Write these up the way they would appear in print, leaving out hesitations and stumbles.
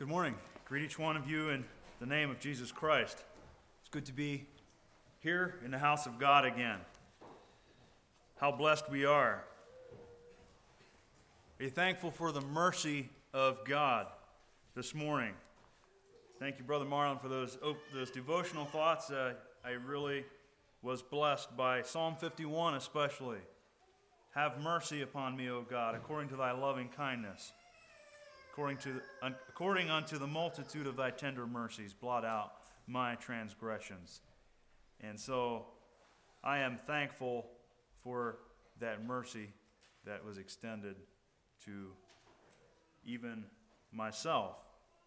Good morning. Greet each one of you in the name of Jesus Christ. It's good to be here in the house of God again. How blessed we are. Be thankful for the mercy of God this morning. Thank you, Brother Marlon, for those devotional thoughts. I really was blessed by Psalm 51 especially. Have mercy upon me, O God, according to thy loving kindness. According unto the multitude of thy tender mercies, blot out my transgressions. And so I am thankful for that mercy that was extended to even myself.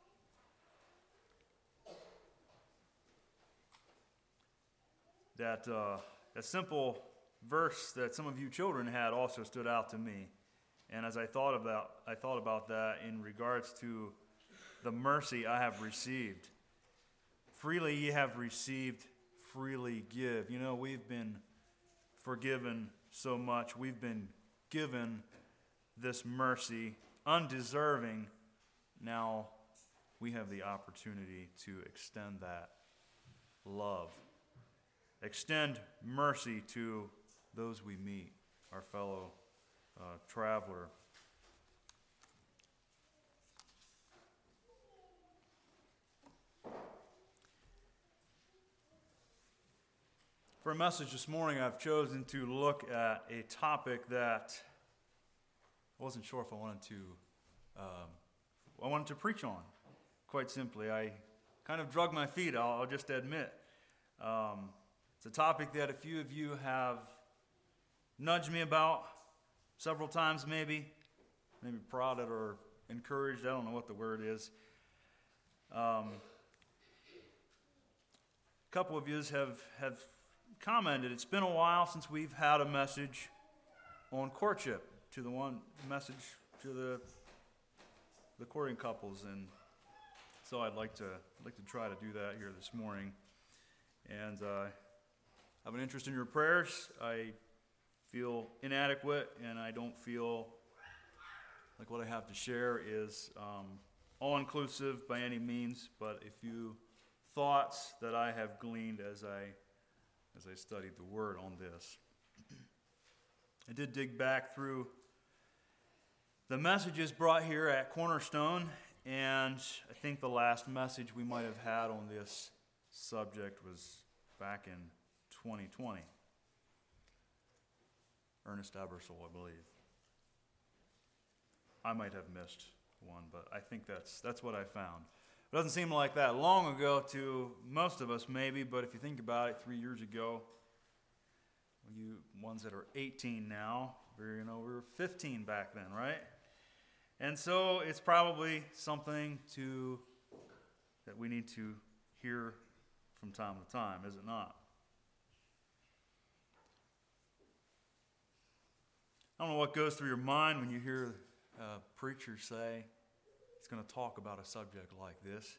That simple verse that some of you children had also stood out to me. And as I thought about that in regards to the mercy I have received. Freely ye have received, freely give. You know, we've been forgiven so much. We've been given this mercy, undeserving. Now we have the opportunity to extend that love. Extend mercy to those we meet, our fellow traveler. For a message this morning, I've chosen to look at a topic that I wasn't sure if I wanted to preach on. Quite simply, I kind of drug my feet, I'll just admit. It's a topic that a few of you have nudged me about several times, maybe prodded or encouraged. I don't know what the word is. A couple of you have commented, it's been a while since we've had a message on courtship, to the courting couples, and so I'd like to try to do that here this morning. And I have an interest in your prayers. I feel inadequate, and I don't feel like what I have to share is all-inclusive by any means, but a few thoughts that I have gleaned as I studied the Word on this. I did dig back through the messages brought here at Cornerstone, and I think the last message we might have had on this subject was back in 2020. Ernest Ebersole, I believe. I might have missed one, but I think that's what I found. It doesn't seem like that long ago to most of us, maybe, but if you think about it, 3 years ago, you ones that are 18 now, we were 15 back then, right? And so it's probably something that we need to hear from time to time, is it not? I don't know what goes through your mind when you hear a preacher say he's going to talk about a subject like this.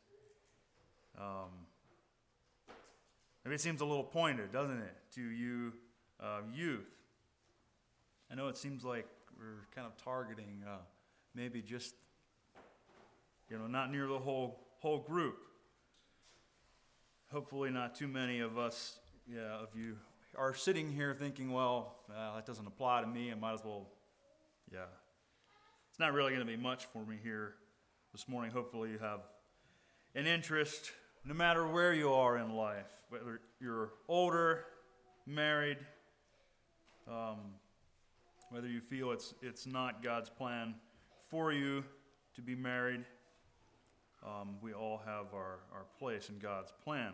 Maybe it seems a little pointed, doesn't it, to you youth? I know it seems like we're kind of targeting maybe just, not near the whole group. Hopefully not too many of us, of you are sitting here thinking, well, that doesn't apply to me, I might as well, It's not really going to be much for me here this morning. Hopefully you have an interest, no matter where you are in life, whether you're older, married, whether you feel it's not God's plan for you to be married. We all have our place in God's plan.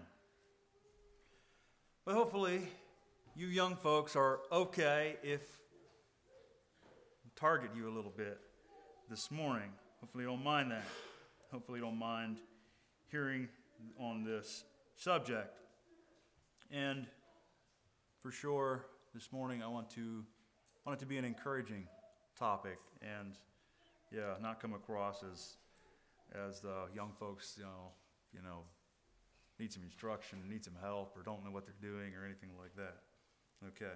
But hopefully, you young folks are okay if I target you a little bit this morning. Hopefully you don't mind that. Hopefully you don't mind hearing on this subject. And for sure, this morning I want it to be an encouraging topic and not come across as the young folks, need some instruction, need some help, or don't know what they're doing or anything like that. Okay.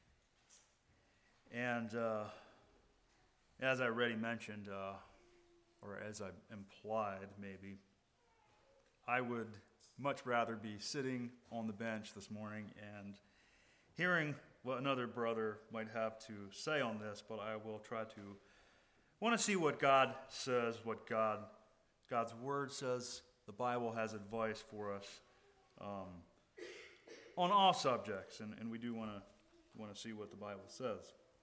And as I already mentioned, or as I implied maybe, I would much rather be sitting on the bench this morning and hearing what another brother might have to say on this, but I will want to see what God says, what God's Word says. The Bible has advice for us on all subjects, and we do want to see what the Bible says.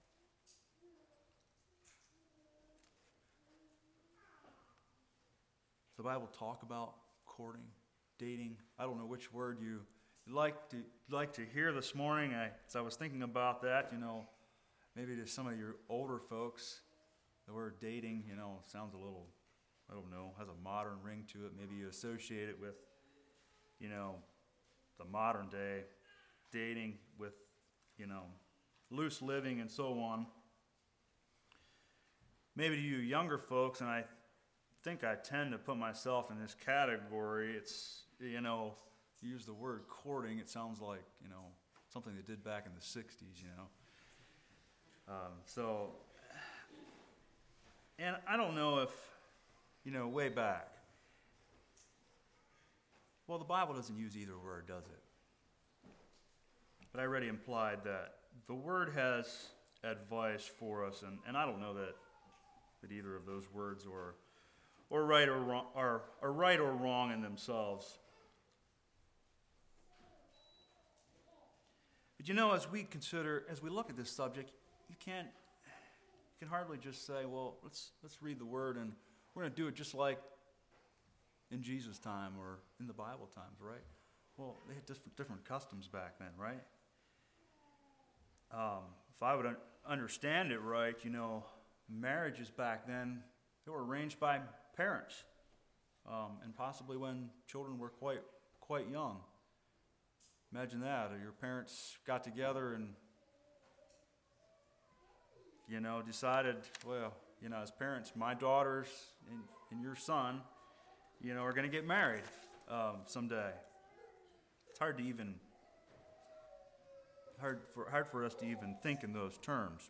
Does the Bible talk about courting, dating? I don't know which word you'd like to hear this morning. As I was thinking about that, maybe to some of your older folks, the word dating, sounds a little, I don't know, has a modern ring to it. Maybe you associate it with, the modern day dating with, loose living and so on. Maybe to you younger folks, and I think I tend to put myself in this category, it's, you use the word courting, it sounds like, something they did back in the 60s, and I don't know if, way back. Well, the Bible doesn't use either word, does it? But I already implied that the Word has advice for us, and I don't know that either of those words are right or wrong, are right or wrong in themselves. But as we look at this subject, you can hardly just say, well, let's read the Word, and we're going to do it just like in Jesus' time or in the Bible times, right? Well, they had different customs back then, right? If I would understand it right, marriages back then, they were arranged by parents, and possibly when children were quite young. Imagine that, or your parents got together and, decided, well, as parents, my daughters and your son, are going to get married someday. It's hard for us to even think in those terms.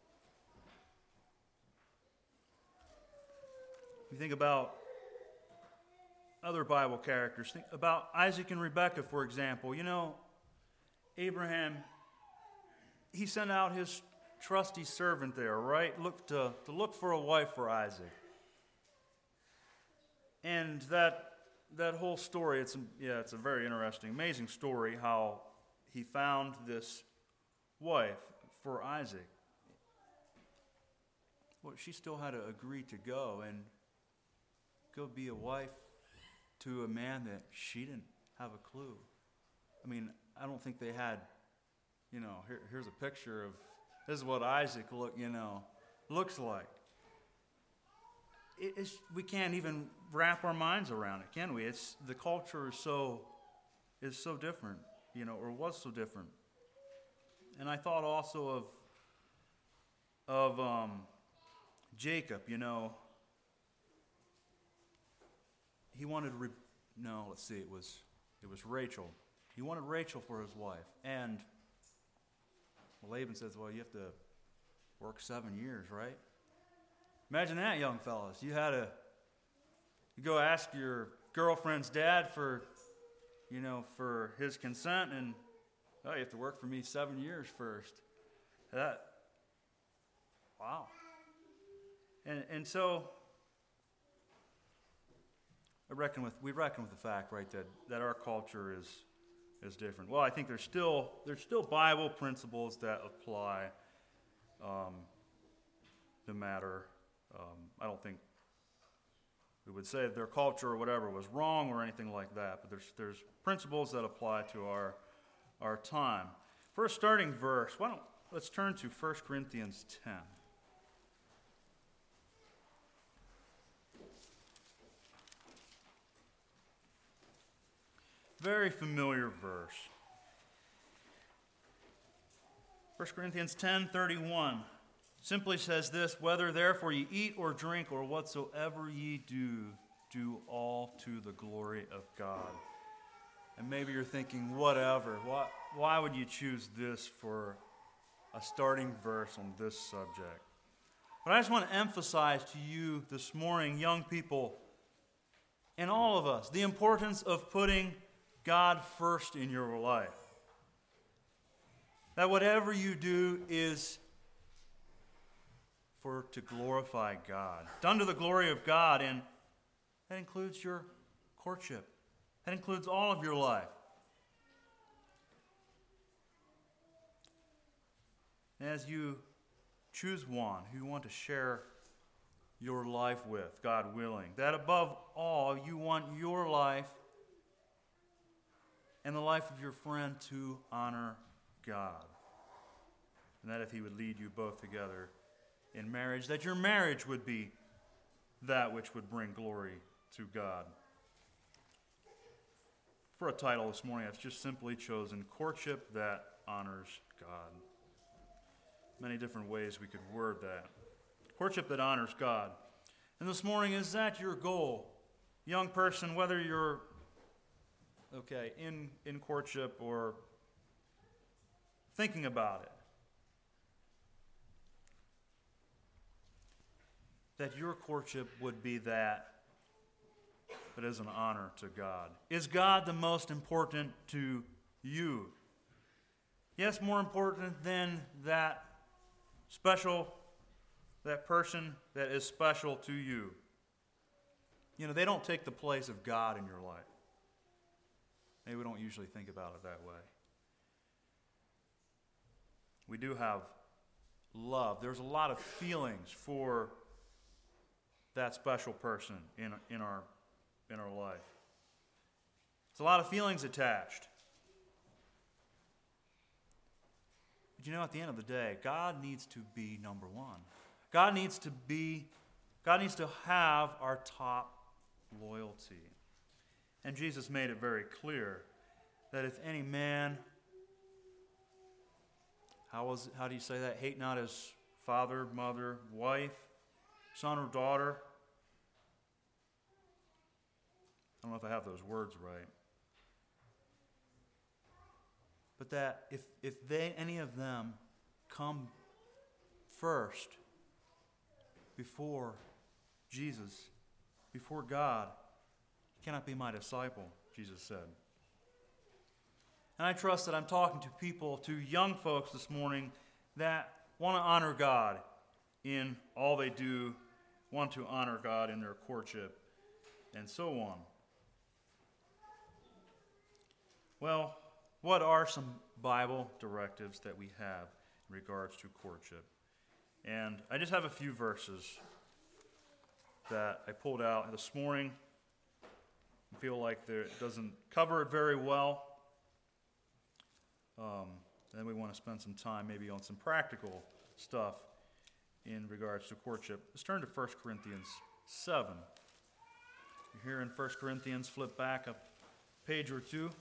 You think about other Bible characters. Think about Isaac and Rebekah, for example. Abraham, he sent out his trusty servant there, right? To look for a wife for Isaac. And that whole story, it's a very interesting, amazing story how he found this wife for Isaac. Well, she still had to agree to go be a wife to a man that she didn't have a clue. I don't think they had, here's a picture of, this is what Isaac looks like. We can't even wrap our minds around it, can we? The culture is so different, or was so different. And I thought also of Jacob, he wanted it was Rachel. He wanted Rachel for his wife, and Laban says, well, you have to work 7 years, right? Imagine that, young fellas. You go ask your girlfriend's dad for his consent, and you have to work for me 7 years first. Wow. And so we reckon with the fact, right, that our culture is different. Well, I think there's still Bible principles that apply, no matter. I don't think we would say their culture or whatever was wrong or anything like that, but there's principles that apply to our time. First starting verse, let's turn to 1 Corinthians 10. Very familiar verse. 1 Corinthians 10:31 simply says this, whether therefore ye eat or drink or whatsoever ye do, do all to the glory of God. And maybe you're thinking, whatever, why would you choose this for a starting verse on this subject? But I just want to emphasize to you this morning, young people, and all of us, the importance of putting God first in your life. That whatever you do is to glorify God. Done to the glory of God, and that includes your courtship. That includes all of your life. As you choose one who you want to share your life with, God willing, that above all, you want your life and the life of your friend to honor God. And that if He would lead you both together in marriage, that your marriage would be that which would bring glory to God. For a title this morning, I've just simply chosen Courtship That Honors God. Many different ways we could word that. Courtship that honors God. And this morning, is that your goal? Young person, whether you're in courtship or thinking about it, that your courtship would be that is an honor to God. Is God the most important to you? Yes, more important than that person that is special to you. You know, they don't take the place of God in your life. Maybe we don't usually think about it that way. We do have love. There's a lot of feelings for that special person in our life. There's a lot of feelings attached. But you know, at the end of the day, God needs to be number one. God needs to have our top loyalty. And Jesus made it very clear that if any man, how do you say that? Hate not his father, mother, wife, son or daughter. I don't know if I have those words right. But that if any of them come first before Jesus, before God, he cannot be my disciple, Jesus said. And I trust that I'm talking to people, to young folks this morning that want to honor God in all they do, want to honor God in their courtship, and so on. Well, what are some Bible directives that we have in regards to courtship? And I just have a few verses that I pulled out this morning. I feel like it doesn't cover it very well. Then we want to spend some time maybe on some practical stuff in regards to courtship. Let's turn to 1 Corinthians 7. You're here in 1 Corinthians, flip back a page or two.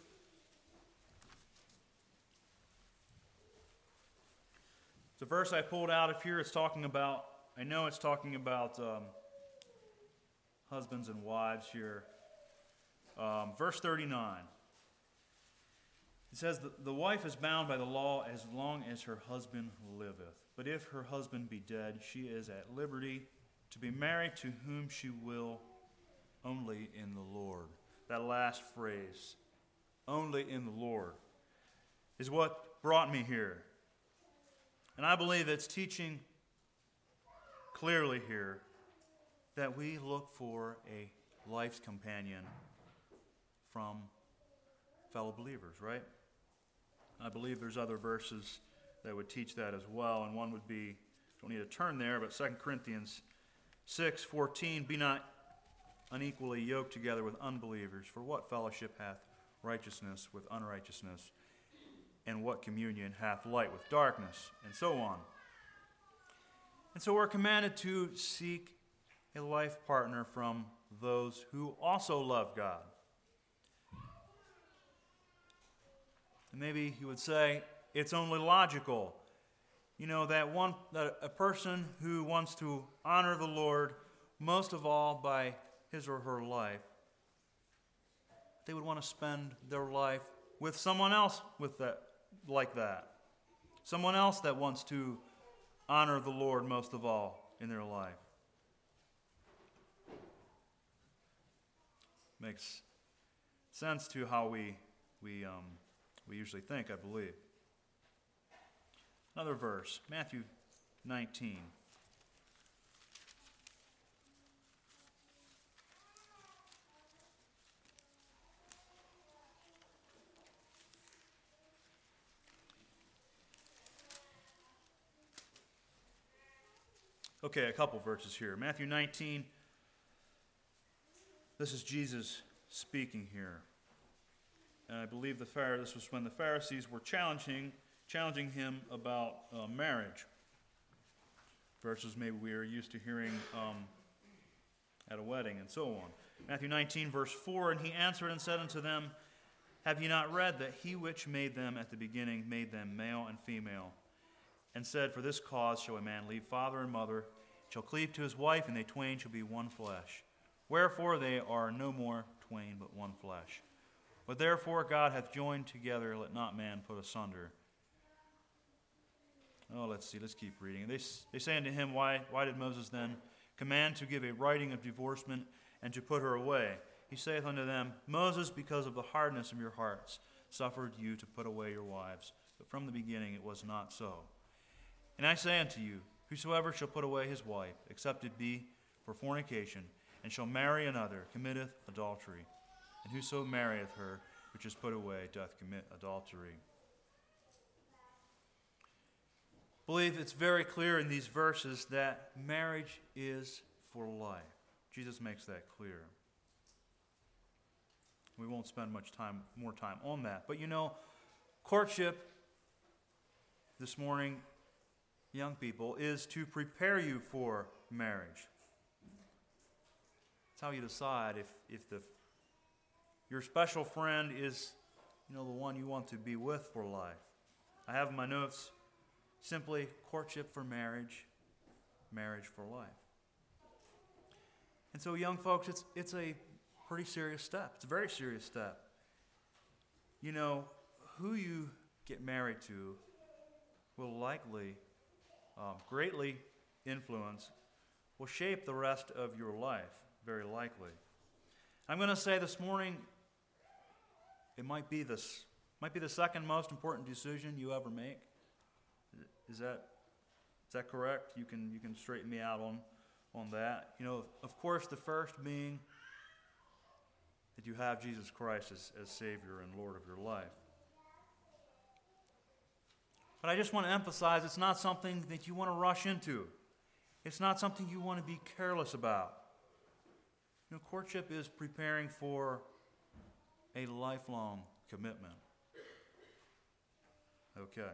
The verse I pulled out of here is talking about, I know it's talking about husbands and wives here. Verse 39. It says, the wife is bound by the law as long as her husband liveth. But if her husband be dead, she is at liberty to be married to whom she will, only in the Lord. That last phrase, only in the Lord, is what brought me here. And I believe it's teaching clearly here that we look for a life's companion from fellow believers, right? I believe there's other verses that would teach that as well, and one would be, don't need to turn there, but 2 Corinthians 6:14, be not unequally yoked together with unbelievers, for what fellowship hath righteousness with unrighteousness, and what communion hath light with darkness, and so on. And so we're commanded to seek a life partner from those who also love God. And maybe you would say it's only logical, that a person who wants to honor the Lord most of all by his or her life, they would want to spend their life with someone else like that. Someone else that wants to honor the Lord most of all. in their life. Makes sense to how we usually think, I believe. Another verse, Matthew 19. Okay, a couple verses here. Matthew 19. This is Jesus speaking here. And I believe this was when the Pharisees were challenging him about marriage. Verses maybe we are used to hearing at a wedding and so on. Matthew 19, verse 4, and he answered and said unto them, have ye not read that he which made them at the beginning made them male and female? And said, for this cause shall a man leave father and mother, shall cleave to his wife, and they twain shall be one flesh. Wherefore they are no more twain, but one flesh. But therefore God hath joined together, let not man put asunder. Oh, let's keep reading. They say unto him, why did Moses then command to give a writing of divorcement and to put her away? He saith unto them, Moses, because of the hardness of your hearts, suffered you to put away your wives. But from the beginning it was not so. And I say unto you, whosoever shall put away his wife, except it be for fornication, and shall marry another, committeth adultery. And whoso marrieth her, which is put away, doth commit adultery. I believe it's very clear in these verses that marriage is for life. Jesus makes that clear. We won't spend more time on that. But courtship this morning, young people, is to prepare you for marriage. It's how you decide if your special friend is the one you want to be with for life. I have in my notes simply courtship for marriage, marriage for life. And so young folks, it's a pretty serious step. It's a very serious step. Who you get married to will likely greatly influence, will shape the rest of your life, very likely. I'm going to say this morning, it might be the second most important decision you ever make. Is that correct? You can straighten me out on that. Of course, the first being that you have Jesus Christ as Savior and Lord of your life. But I just want to emphasize it's not something that you want to rush into. It's not something you want to be careless about. Courtship is preparing for a lifelong commitment. Okay.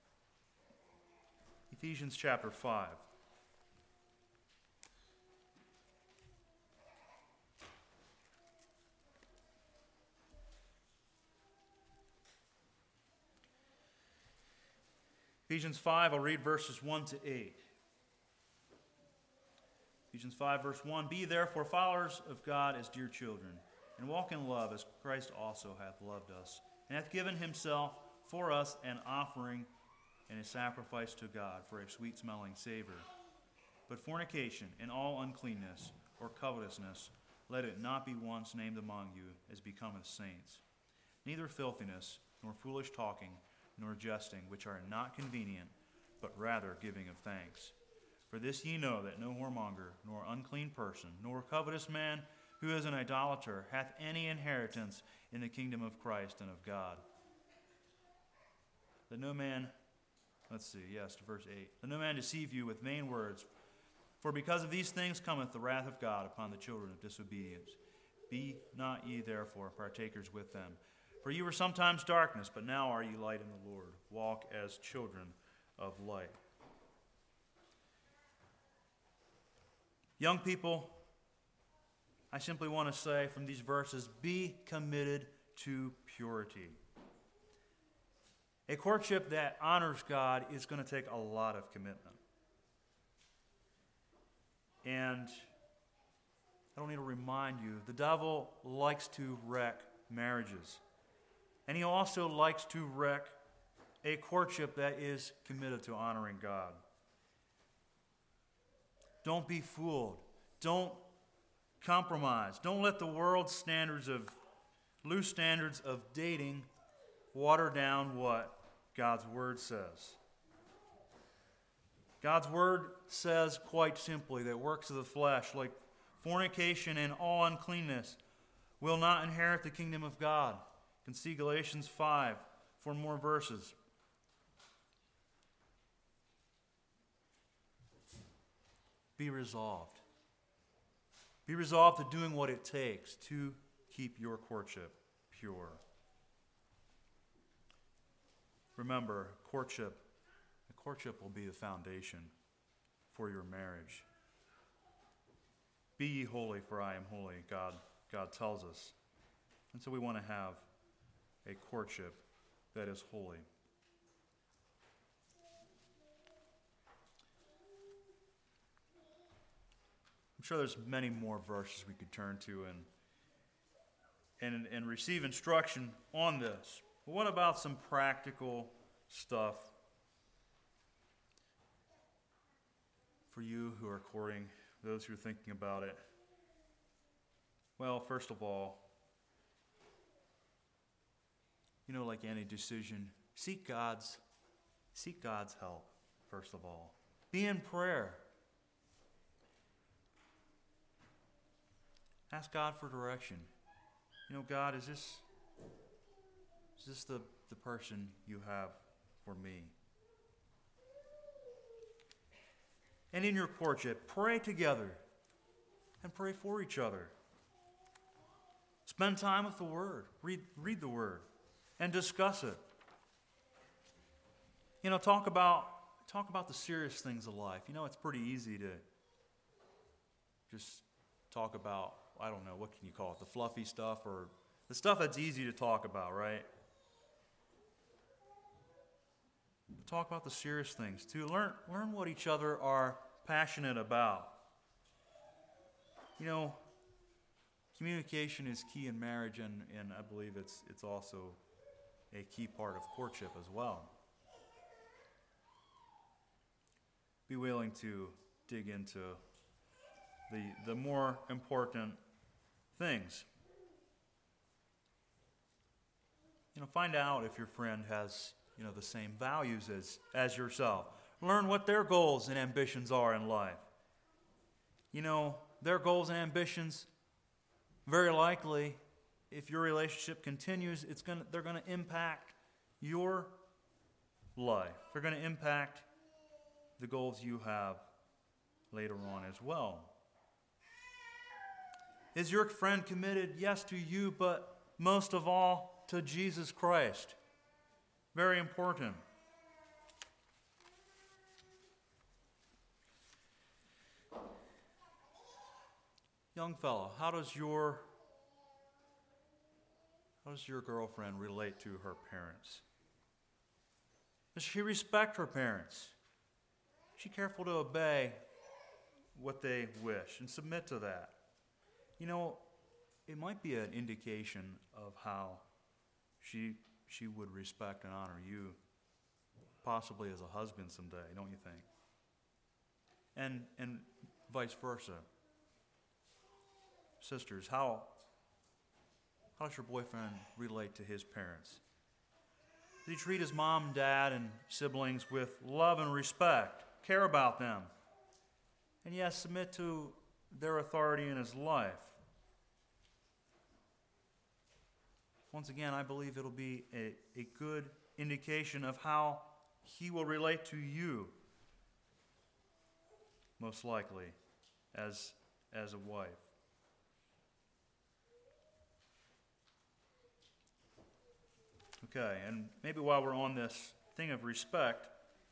Ephesians chapter 5. Ephesians 5, I'll read verses 1 to 8. Ephesians 5, verse 1, be therefore followers of God as dear children, and walk in love as Christ also hath loved us, and hath given himself for us an offering and a sacrifice to God for a sweet-smelling savor. But fornication and all uncleanness or covetousness, let it not be once named among you as becometh saints. Neither filthiness, nor foolish talking, nor jesting, which are not convenient, but rather giving of thanks. For this ye know, that no whoremonger, nor unclean person, nor covetous man, who is an idolater, hath any inheritance in the kingdom of Christ and of God. That no man, verse 8. Let no man deceive you with vain words, for because of these things cometh the wrath of God upon the children of disobedience. Be not ye therefore partakers with them. For you were sometimes darkness, but now are ye light in the Lord. Walk as children of light. Young people, I simply want to say from these verses, be committed to purity. A courtship that honors God is going to take a lot of commitment. And I don't need to remind you, the devil likes to wreck marriages. And he also likes to wreck a courtship that is committed to honoring God. Don't be fooled. Don't compromise. Don't let the world's loose standards of dating water down what God's Word says. God's Word says quite simply that works of the flesh, like fornication and all uncleanness, will not inherit the kingdom of God. You can see Galatians 5 for more verses. Be resolved. Be resolved to doing what it takes to keep your courtship pure. Remember, courtship will be the foundation for your marriage. Be ye holy, for I am holy, God tells us. And so we want to have a courtship that is holy. I'm sure there's many more verses we could turn to and receive instruction on this. But what about some practical stuff for you who are courting, those who are thinking about it? Well, first of all, like any decision, seek God's help, first of all. Be in prayer. Ask God for direction. God, is this the person you have for me? And in your courtship, pray together and pray for each other. Spend time with the Word. Read the Word and discuss it. Talk about the serious things of life. It's pretty easy to just talk about, I don't know, what can you call it, the fluffy stuff or the stuff that's easy to talk about, right? Talk about the serious things too. Learn what each other are passionate about. Communication is key in marriage, and I believe it's also a key part of courtship as well. Be willing to dig into the more important things. Find out if your friend has the same values as yourself. Learn what their goals and ambitions are in life. Their goals and ambitions, very likely, if your relationship continues, they're going to impact your life. They're going to impact the goals you have later on as well. Is your friend committed, yes, to you, but most of all to Jesus Christ? Very important. Young fellow, how does your girlfriend relate to her parents? Does she respect her parents? Is she careful to obey what they wish and submit to that? It might be an indication of how she would respect and honor you, possibly as a husband someday, don't you think? And vice versa. Sisters, how does your boyfriend relate to his parents? Does he treat his mom, dad, and siblings with love and respect, care about them, and yes, submit to their authority in his life? Once again, I believe it'll be a good indication of how he will relate to you, most likely, as a wife. Okay, and maybe while we're on this thing of respect,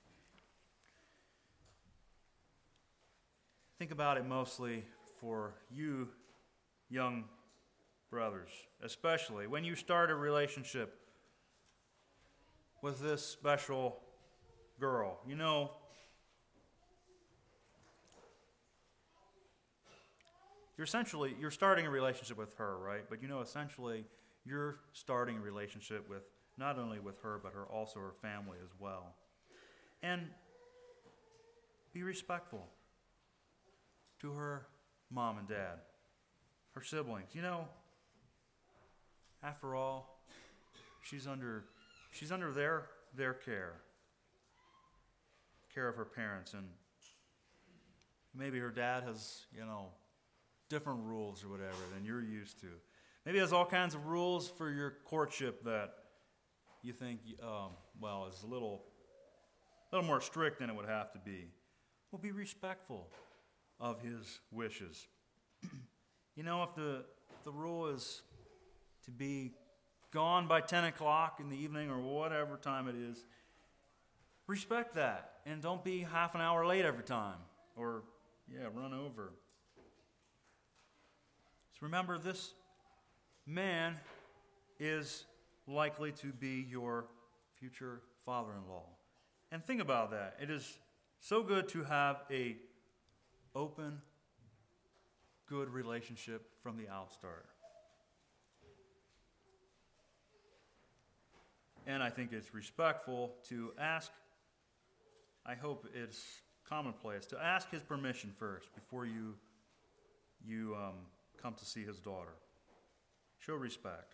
think about it mostly for you young brothers, especially when you start a relationship with this special girl. You're starting a relationship with her, right? But essentially you're starting a relationship with not only with her, but also her family as well. And be respectful. to her mom and dad, her siblings. After all, she's under their care of her parents, and maybe her dad has, different rules or whatever than you're used to. Maybe he has all kinds of rules for your courtship that you think, is a little more strict than it would have to be. Well, be respectful of his wishes. If the rule is to be gone by 10 o'clock in the evening or whatever time it is, respect that. And don't be half an hour late every time or, run over. So remember, this man is likely to be your future father-in-law. And think about that. It is so good to have a open, good relationship from the outstart. And I think it's respectful to ask, I hope it's commonplace, to ask his permission first before you come to see his daughter. Show respect.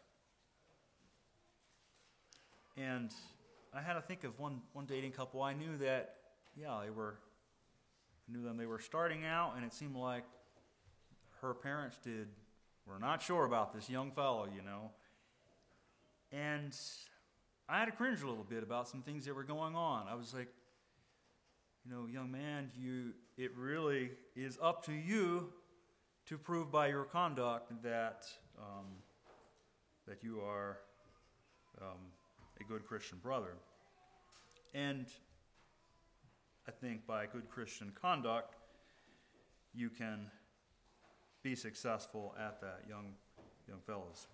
And I had to think of one dating couple. I knew that, they were starting out, and it seemed like her parents were not sure about this young fellow, And I had to cringe a little bit about some things that were going on. I was like, young man, it really is up to you to prove by your conduct that you are a good Christian brother. And I think by good Christian conduct, you can be successful at that, young fellas.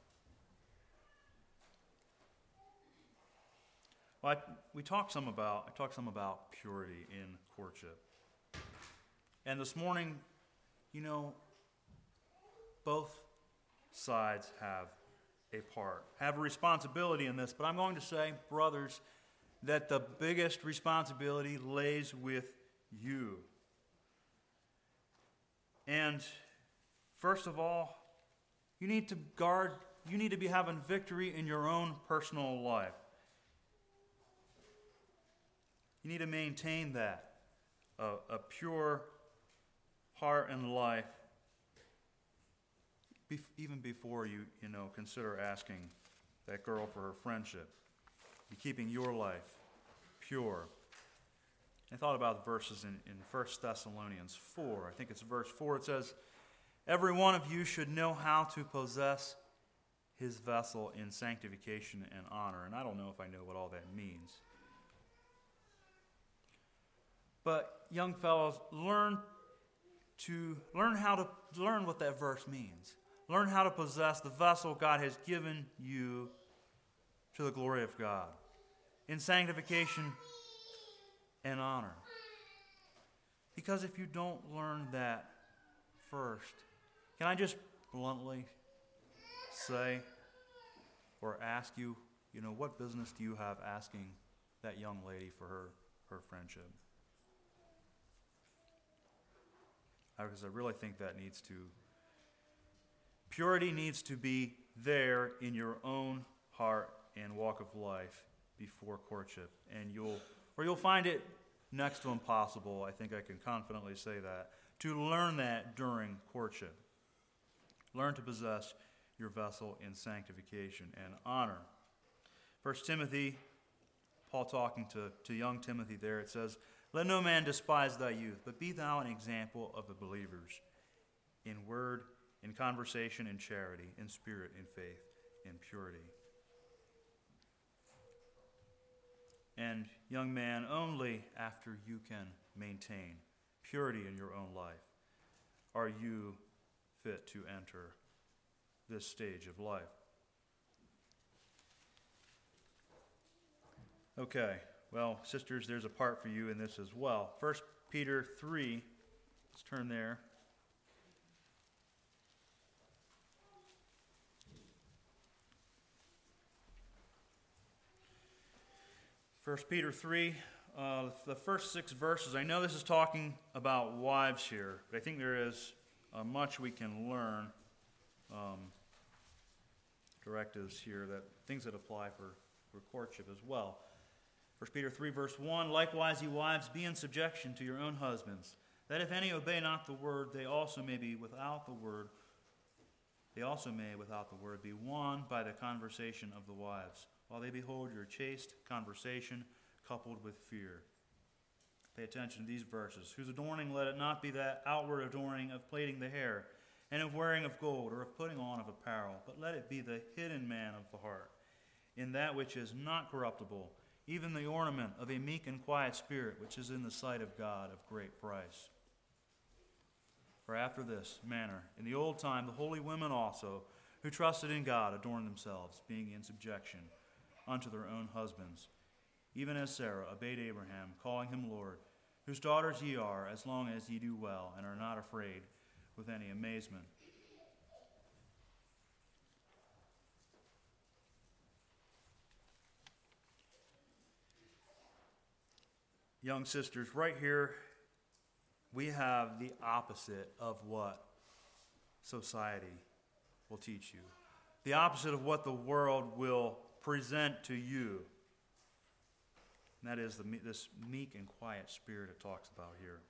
Well, I talked some about purity in courtship. And this morning, both sides have a responsibility in this. But I'm going to say, brothers, that the biggest responsibility lays with you. And first of all, you need to be having victory in your own personal life. You need to maintain that, a pure heart and life, even before you consider asking that girl for her friendship. Be keeping your life pure. I thought about the verses in 1 Thessalonians 4. I think it's verse 4. It says, "Every one of you should know how to possess his vessel in sanctification and honor." And I don't know if I know what all that means. But young fellows, learn what that verse means. Learn how to possess the vessel God has given you to the glory of God in sanctification and honor. Because if you don't learn that first, can I just bluntly say or ask you, what business do you have asking that young lady for her friendship? Because I really think that purity needs to be there in your own heart and walk of life before courtship. And you'll find it next to impossible, I think I can confidently say that, to learn that during courtship. Learn to possess your vessel in sanctification and honor. 1 Timothy, Paul talking to young Timothy there, it says, "Let no man despise thy youth, but be thou an example of the believers, in word, in conversation, in charity, in spirit, in faith, in purity." And young man, only after you can maintain purity in your own life are you fit to enter this stage of life. Okay. Well, sisters, there's a part for you in this as well. 1 Peter 3, let's turn there. 1 Peter 3, the first 6 verses. I know this is talking about wives here, but I think there is much we can learn. Directives here, that things that apply for courtship as well. 1 Peter 3, verse 1, likewise, ye wives, be in subjection to your own husbands, that if any obey not the word, they also may without the word be won by the conversation of the wives, while they behold your chaste conversation coupled with fear. Pay attention to these verses. Whose adorning let it not be that outward adorning of plaiting the hair, and of wearing of gold, or of putting on of apparel, but let it be the hidden man of the heart, in that which is not corruptible, even the ornament of a meek and quiet spirit, which is in the sight of God of great price. For after this manner, in the old time, the holy women also, who trusted in God, adorned themselves, being in subjection unto their own husbands, even as Sarah obeyed Abraham, calling him Lord, whose daughters ye are, as long as ye do well, and are not afraid with any amazement. Young sisters, right here, we have the opposite of what society will teach you. The opposite of what the world will present to you. And that is this meek and quiet spirit it talks about here.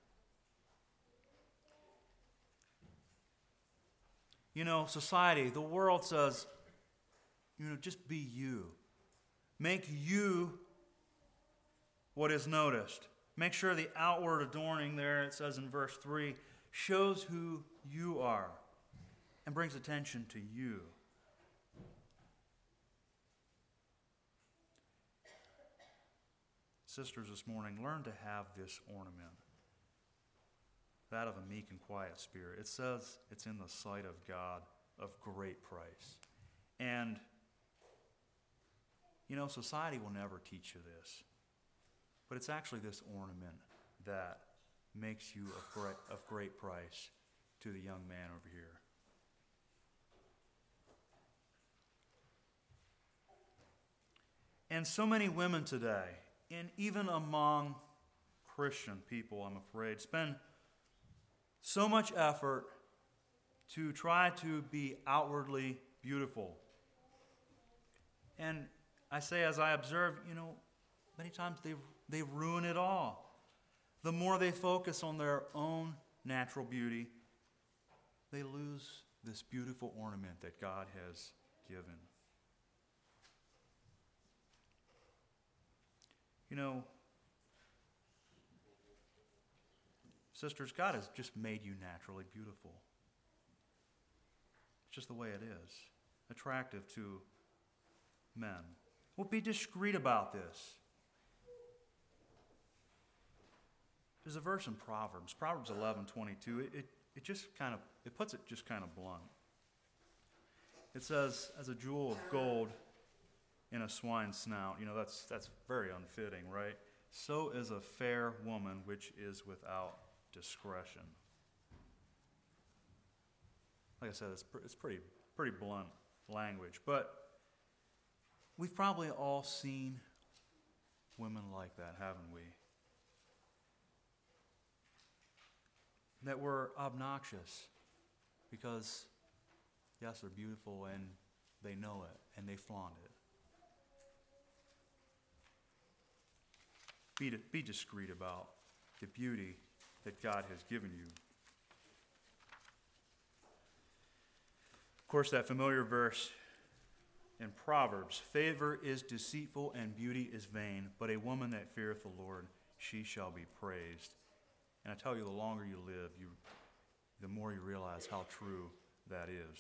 You know, society, the world says, just be you. Make you what is noticed. Make sure the outward adorning there, it says in verse 3, shows who you are and brings attention to you. Sisters, this morning, learn to have this ornament, that of a meek and quiet spirit. It says it's in the sight of God of great price. And, society will never teach you this. But it's actually this ornament that makes you of great price to the young man over here. And so many women today, and even among Christian people, I'm afraid, spend so much effort to try to be outwardly beautiful. And I say, as I observe, many times they ruin it all. The more they focus on their own natural beauty, they lose this beautiful ornament that God has given. Sisters, God has just made you naturally beautiful. It's just the way it is. Attractive to men. Well, be discreet about this. There's a verse in Proverbs 11:22. It puts it just kind of blunt. It says, as a jewel of gold in a swine's snout. That's very unfitting, right? So is a fair woman which is without discretion. Like I said, it's pretty blunt language, but we've probably all seen women like that, haven't we? That were obnoxious because, yes, they're beautiful and they know it and they flaunt it. Be discreet about the beauty that God has given you. Of course, that familiar verse in Proverbs, favor is deceitful and beauty is vain, but a woman that feareth the Lord, she shall be praised. And I tell you, the longer you live, the more you realize how true that is.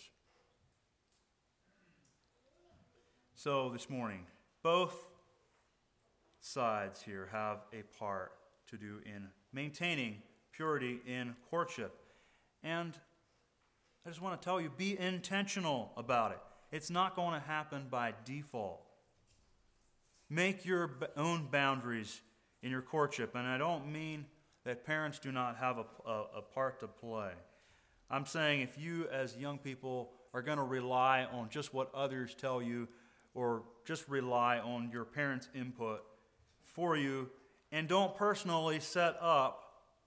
So this morning, both sides here have a part to do in maintaining purity in courtship. And I just want to tell you, be intentional about it. It's not going to happen by default. Make your own boundaries in your courtship. And I don't mean that parents do not have a part to play. I'm saying if you as young people are going to rely on just what others tell you or just rely on your parents' input for you and don't personally set up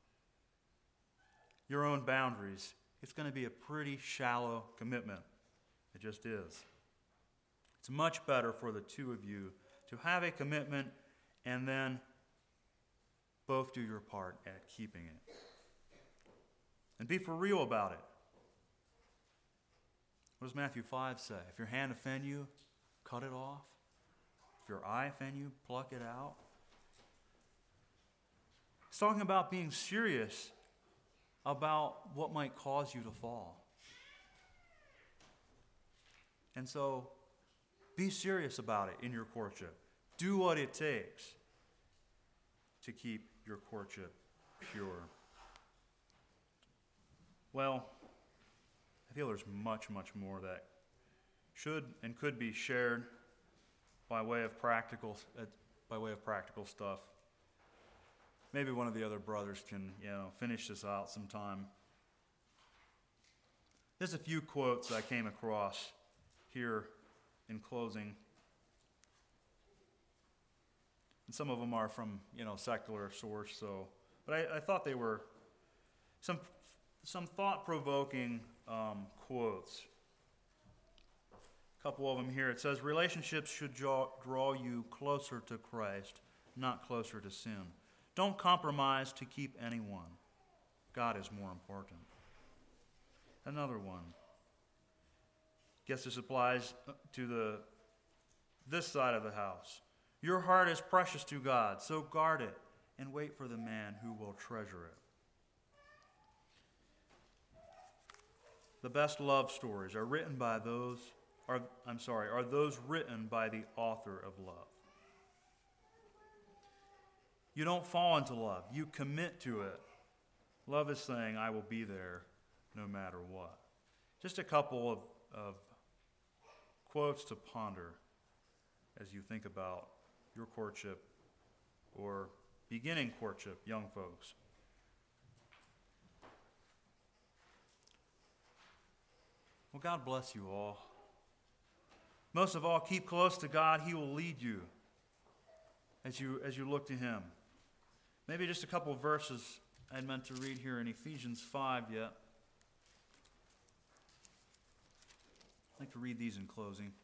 your own boundaries, it's going to be a pretty shallow commitment. It just is. It's much better for the two of you to have a commitment and then both do your part at keeping it. And be for real about it. What does Matthew 5 say? If your hand offend you, cut it off. If your eye offend you, pluck it out. It's talking about being serious about what might cause you to fall. And so, be serious about it in your courtship. Do what it takes to keep your courtship pure. Well, I feel there's much, much more that should and could be shared by way of practical stuff. Maybe one of the other brothers can, finish this out sometime. There's a few quotes I came across here in closing. And some of them are from, secular source, but I thought they were some thought-provoking quotes. A couple of them here. It says, relationships should draw you closer to Christ, not closer to sin. Don't compromise to keep anyone. God is more important. Another one. Guess this applies to this side of the house. Your heart is precious to God, so guard it and wait for the man who will treasure it. The best love stories are those written by the author of love. You don't fall into love. You commit to it. Love is saying, I will be there no matter what. Just a couple of quotes to ponder as you think about your courtship or beginning courtship, young folks. Well, God bless you all. Most of all, keep close to God. He will lead you as you look to Him. Maybe just a couple of verses I had meant to read here in Ephesians 5 yet. I'd like to read these in closing.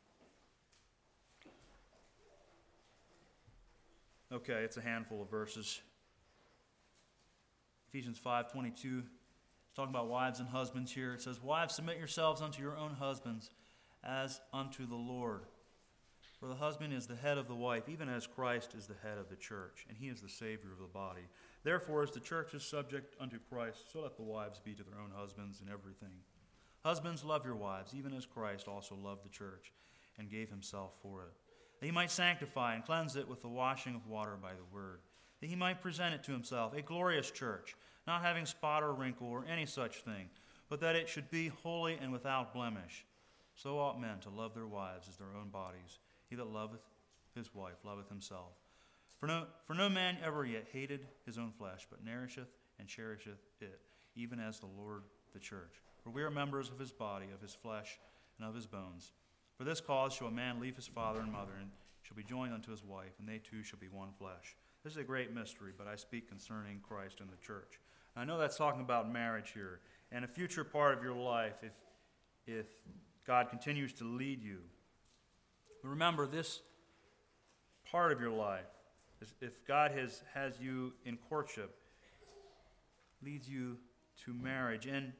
Okay, it's a handful of verses. Ephesians 5:22. It's talking about wives and husbands here. It says, wives, submit yourselves unto your own husbands as unto the Lord. For the husband is the head of the wife, even as Christ is the head of the church, and he is the Savior of the body. Therefore, as the church is subject unto Christ, so let the wives be to their own husbands in everything. Husbands, love your wives, even as Christ also loved the church and gave himself for it, that he might sanctify and cleanse it with the washing of water by the word, that he might present it to himself a glorious church, not having spot or wrinkle or any such thing, but that it should be holy and without blemish. So ought men to love their wives as their own bodies. He that loveth his wife loveth himself. For no man ever yet hated his own flesh, but nourisheth and cherisheth it, even as the Lord the church. For we are members of his body, of his flesh, and of his bones. For this cause shall a man leave his father and mother, and shall be joined unto his wife, and they two shall be one flesh. This is a great mystery, but I speak concerning Christ and the church. And I know that's talking about marriage here, and a future part of your life, if God continues to lead you. But remember, this part of your life, if God has you in courtship, leads you to marriage. And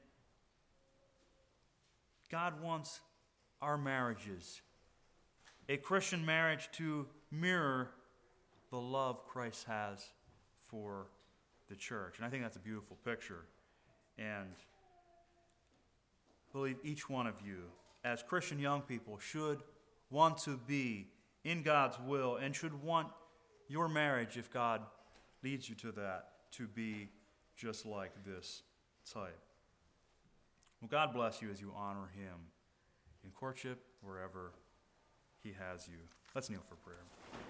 God wants our marriages, a Christian marriage, to mirror the love Christ has for the church. And I think that's a beautiful picture. And I believe each one of you, as Christian young people, should want to be in God's will and should want your marriage, if God leads you to that, to be just like this type. Well, God bless you as you honor him in courtship wherever he has you. Let's kneel for prayer.